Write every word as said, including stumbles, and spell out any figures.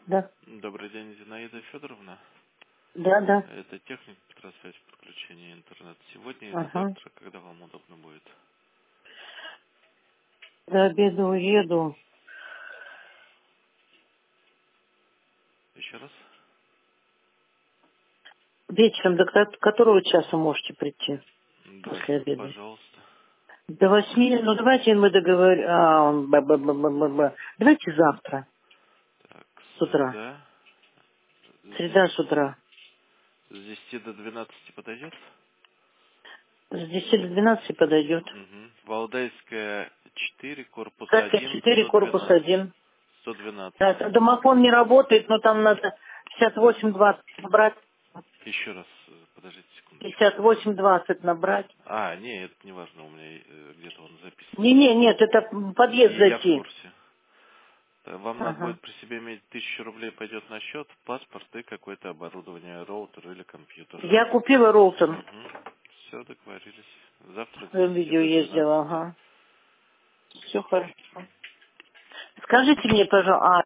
Да. Добрый день, Зинаида Федоровна. Да, да. Это техник Петросвязь подключения интернет. Сегодня или Ага. завтра, когда вам удобно будет? До обеда уеду. Еще раз? Вечером до ко- которого часа можете прийти До после восьми, обеда? пожалуйста. До восьми. Ну, давайте мы договорим. Давайте завтра Так, с утра. среда. С Среда с десяти, утра. с десяти до двенадцати подойдет? С десяти до двенадцати подойдет. Угу. Валдайская четыре, корпус Кафе один, четыре, сто корпус двенадцать. один. сто двенадцать. Да, домофон не работает, но там надо пятьдесят восемь двадцать набрать. Еще раз, э, подождите секундочку. пятьдесят восемь двадцать набрать. А, не, это не важно, у меня э, где-то он записан. Не-не, нет, это в подъезд И я в зайти. курсе. Э, Вам надо Ага. будет при себе иметь тысячу рублей пойдет на счет, паспорт и какое-то оборудование, роутер или компьютер. Я купила роутер. Угу. Все, договорились. Завтра с В десяти видео до ездила, двенадцати. ага. Все хорошо. Скажите мне, пожалуйста,